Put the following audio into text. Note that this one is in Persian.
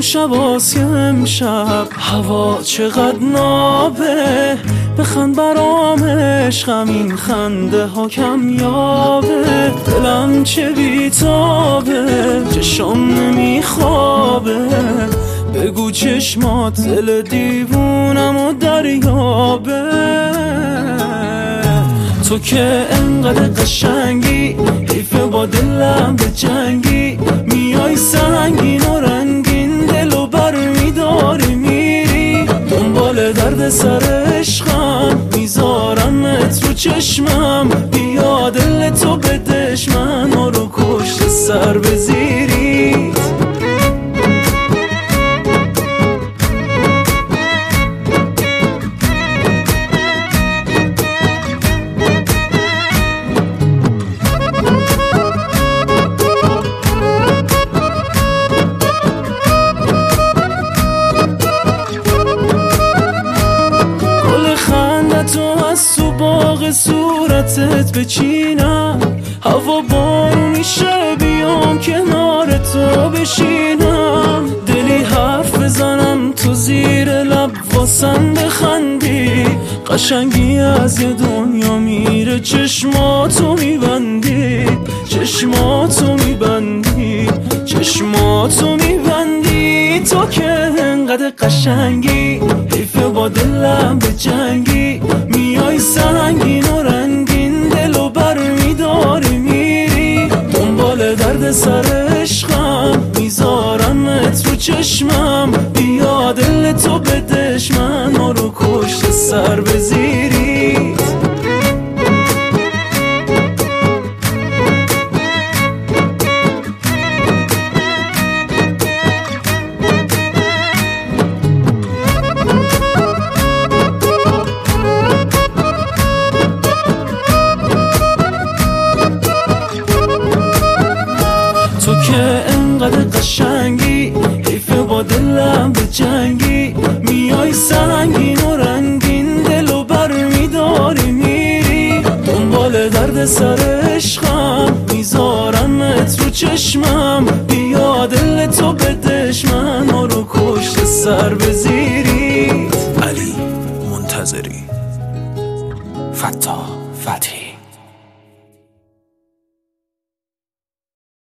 شباسی امشب هوا چقدر نابه، بخند برام عشقم این خنده ها کمیابه. دلم چه بیتابه، چشم نمیخوابه، بگو چشمات دل دیوونم و دریابه. تو که انقدر قشنگی، حیفه با دلم به جنگی، میای سنگین و رنگین دلو بر میداری میری. دنبال درد سر عشقم میذارمت رو چشمم، بیا دل تو بدش منو رو کشت سر بزیری. تو از تو باغ صورتت بچینم، هوا بارونی شه بیام کنار تو بشینم. دلی حرف بزنم تو زیر لب واسم بخندی، قشنگی از یه دنیا میره چشماتو میبندی، چشماتو میبندی، چشماتو میبندی. تو که انقدر قشنگی، حیفه با دلم به جنگی، میای سنگین و رنگین دلو بر میداری میری. دنبال درد سر عشقم میذارمت رو چشمم، بیا دل تو بدش منو رو کشت سر بزیری. تو که انقدر قشنگی، حیفه با دلم به جنگی، میای سنگین و رنگین دلو بر میداری میری. دنبال درد سر عشقم میذارمت رو چشمم، بیا دل تو بدش منو رو کشت سر بزیری. علی منتظری، فتاح فتحی.